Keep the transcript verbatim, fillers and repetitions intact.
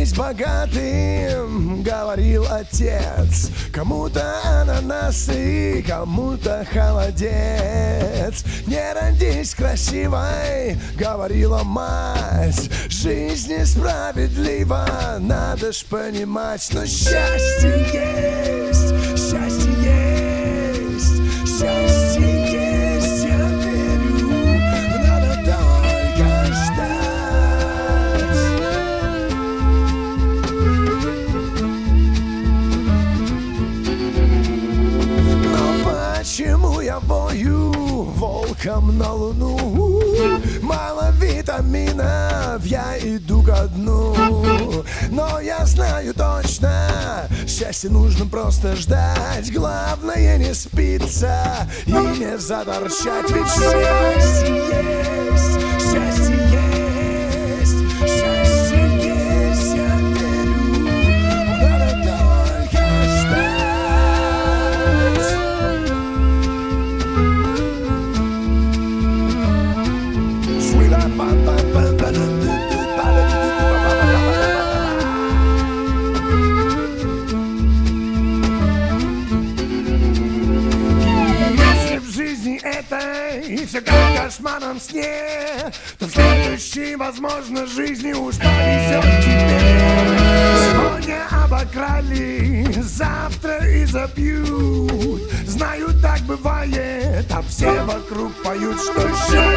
родись богатым, говорил отец. Кому-то ананасы, кому-то холодец. Не родись красивой, говорила мать. Жизнь несправедлива, надо ж понимать. Но счастье есть, счастье есть, счастье есть, я верю. Надо только ждать. Но почему я вою волком на луну? Мало витаминов, я иду ко дну. Но я знаю точно, счастье нужно просто ждать. Главное не спиться и не заторчать. Ведь счастье есть, счастье есть, счастье есть, я верю. Надо только ждать. Если в жизни этой все как в кошмарном сне, то в следующей, возможно, жизни уж повезет тебе. Сегодня обокрали, завтра и забьют. Знаю, так бывает, а все вокруг поют, что счастье